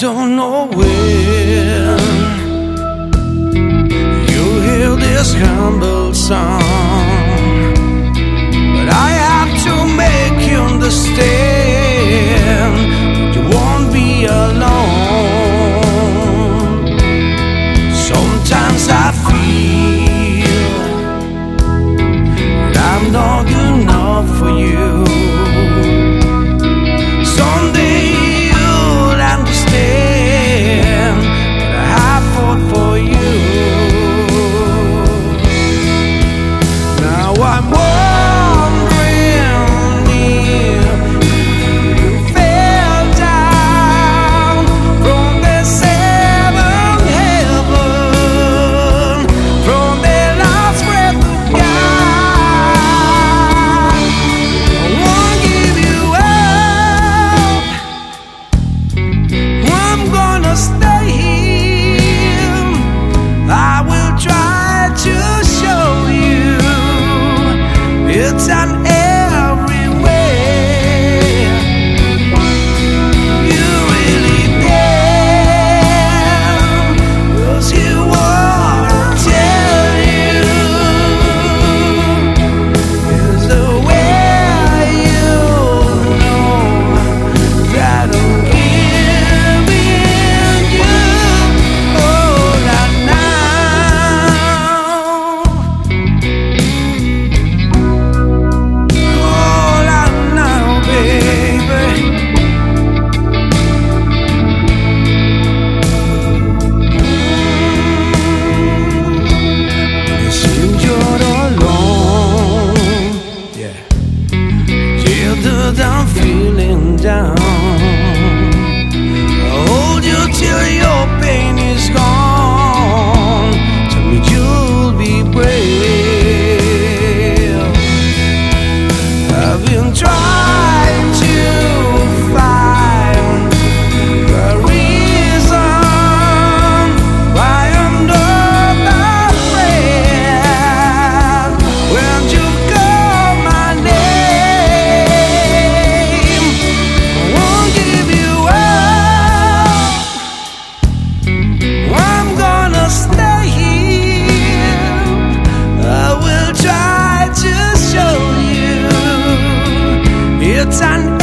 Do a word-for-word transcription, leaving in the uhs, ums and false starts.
don't know when you'll hear this humble song, but I have to make you understand that you won't be alone. Sometimes I feel that I'm not good enough for you. Someday you'll understand what I have fought for you. Now I'm wondering if you fell down from the seventh heaven, from the last breath of God. I won't give you up. I'm gonna stay here. I will try to show you it's an everywhere. You really can, 'cause you wanna tell you is the way you know that I'm giving you all I know. All I know, baby. It seems you're alone, yeah. Till that I'm feeling down, I'll hold you till your pain is gone. Tell me you'll be brave. I've been trying to find the reason why I'm not afraid when you call my name. I won't give you up. I'm gonna stay here. I will try to show you it's an